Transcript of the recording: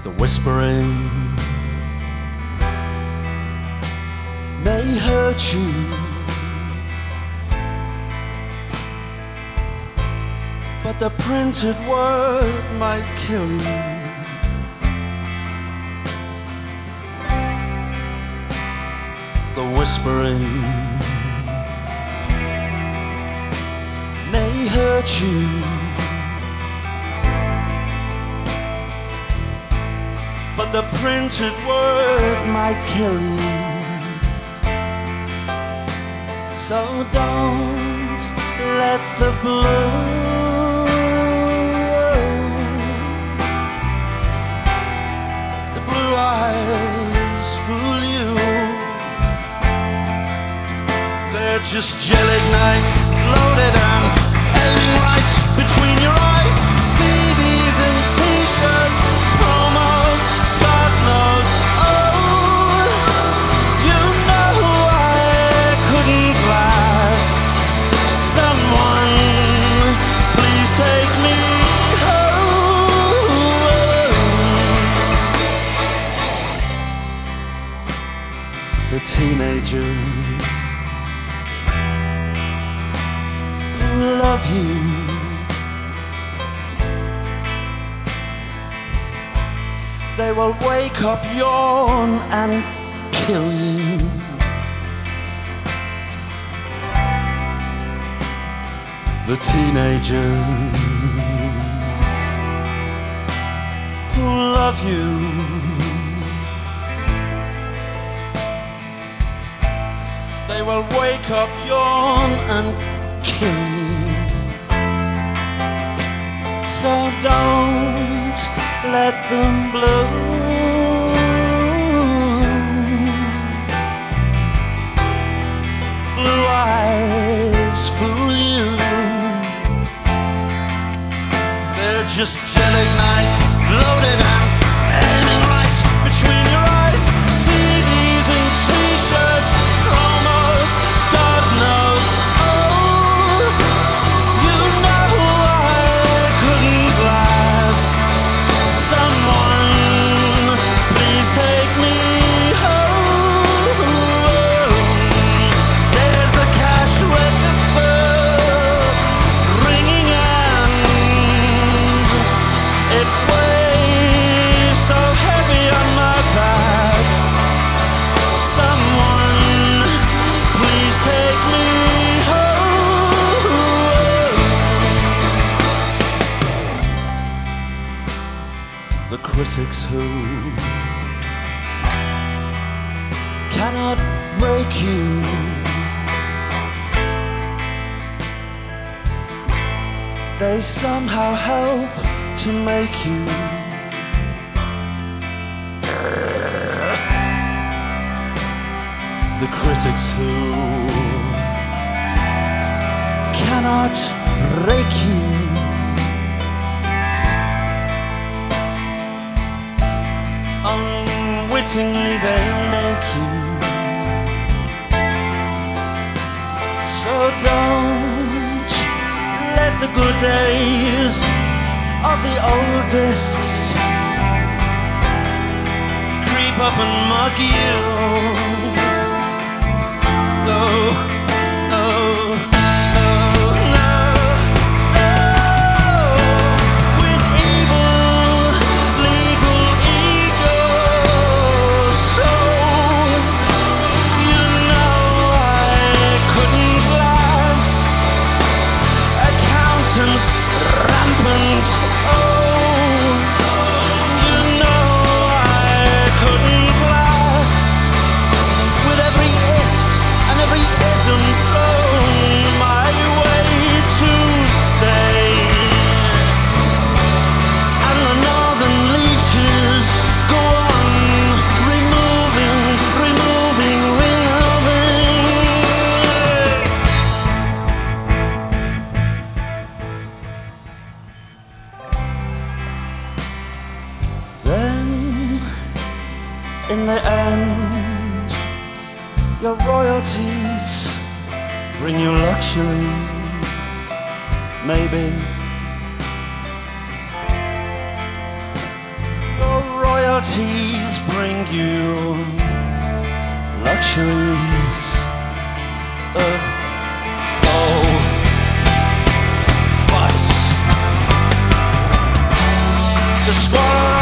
The whispering may hurt you, but the printed word might kill you. The whispering may hurt you, but the printed word might kill you. So don't let the blue eyes fool you. They're just gel ignite, loaded and aiming right between your eyes. CDs and t-shirts, promos, God knows. Oh, you know I couldn't last. Someone, please take me home. The teenagers love you, they will wake up, yawn and kill you. The teenagers who love you, they will wake up, yawn and kill you. So don't let them blue eyes fool you. They're just gel ignite, loaded and aiming right between your eyes. CDs and t-shirts, promos, God knows. Oh, you know I couldn't last. Someone, please take me home. There's a cash register ringing and it weighs so heavy on my back. Someone, please take me home. The critics who cannot break you, they somehow help to make you. The critics who cannot break you, unwittingly they make you. So don't let the good days of the old discs creep up and mug you. No, no, no, no, no. With evil legal ego, so you know I couldn't last. Accountants rampant, oh, you know I couldn't last. With every ist and every ism thrown my way to stay, and the northern leeches go on removing. Then in the end, your royalties bring you luxuries, maybe. Your royalties bring you luxuries. Oh, but the squad